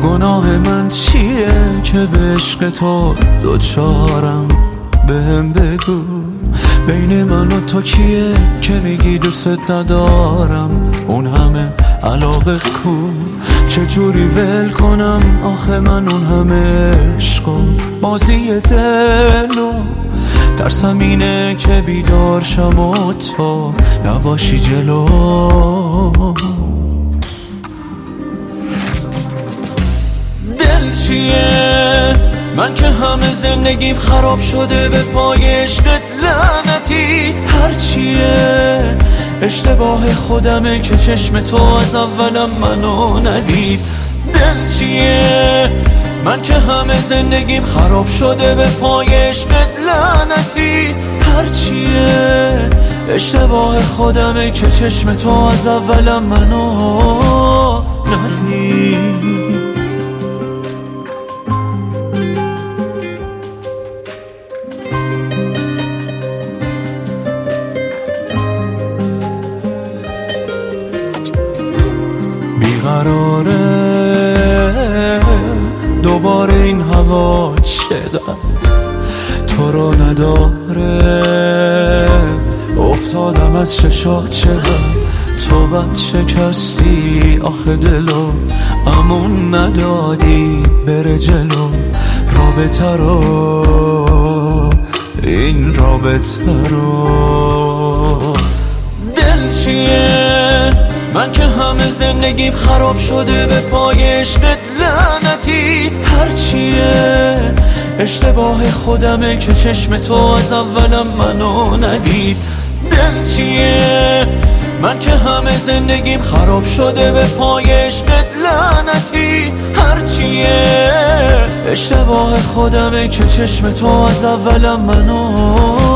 گناه من چیه که به عشق تو دوچارم؟ بهم بگو بین من و تو کیه که میگی دوست ندارم؟ اون همه علاقه کو چجوری ول کنم؟ آخه من اون همه عشقم بازی دلو ترسم اینه که بیدار شم و تو نباشی جلو. دل چیه؟ من که همه زندگیم خراب شده به پای عشقت لعنتی. هرچیه اشتباه خودمه که چشم تو از اولم منو ندید. دل چیه؟ من که همه زندگیم خراب شده به پای عشقت لعنتی. هرچیه اشتباه خودمه که چشم تو از اولم منو ندید. بیقراره دوباره این هوا چقدر تو رو نداره. افتادم از چشات چقدر تو بد شکستی. آخه دلو امون ندادی بره جلو رابطه رو این رابطه رو. دل چیه؟ من که همه زندگیم خراب شده به پای عشقت لعنتی. هرچیه اشتباه خودمه که چشم تو از اولم منو ندید. دل چیه؟ من که همه زندگیم خراب شده به پای عشقت لعنتی. هرچیه اشتباه خودمه که چشم تو از اولم منو